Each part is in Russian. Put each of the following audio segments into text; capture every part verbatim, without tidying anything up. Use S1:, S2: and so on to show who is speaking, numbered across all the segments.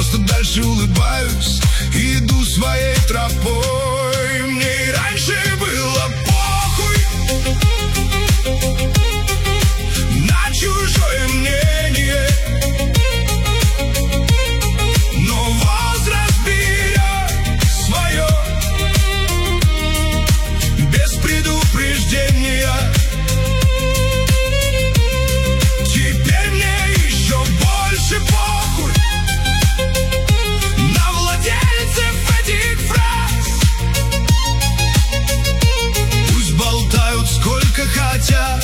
S1: просто дальше улыбаюсь и иду своей тропой. Мне и раньше было похуй на чужое мнение, но возраст берет свое без предупреждения. Теперь мне еще больше похуй на владельцев этих фраз. Пусть болтают сколько хотят,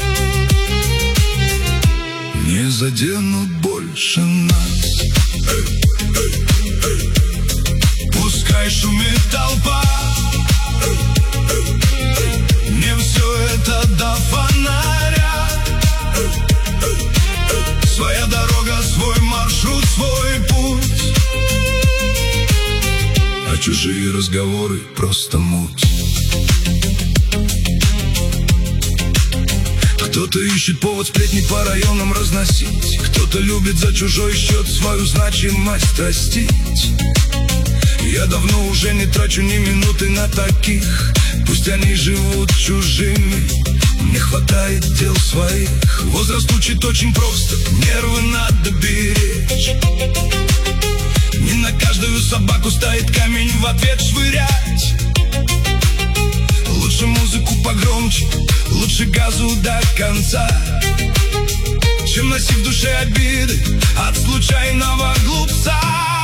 S1: не заденут больше нас. Эй, эй, эй. Пускай шумит толпа, эй, эй, эй. Не все это до фонаря. Эй, эй, эй. Своя дорога, свой маршрут, свой путь, а чужие разговоры просто муть. Кто-то ищет повод сплетни по районам разносить, кто-то любит за чужой счет свою значимость растить. Я давно уже не трачу ни минуты на таких, пусть они живут чужими, мне хватает дел своих. Возраст учит очень просто, нервы надо беречь. Не на каждую собаку стоит камень в ответ швырять. Лучше музыку погромче, лучше газу до конца, чем носить в душе обиды от случайного глупца.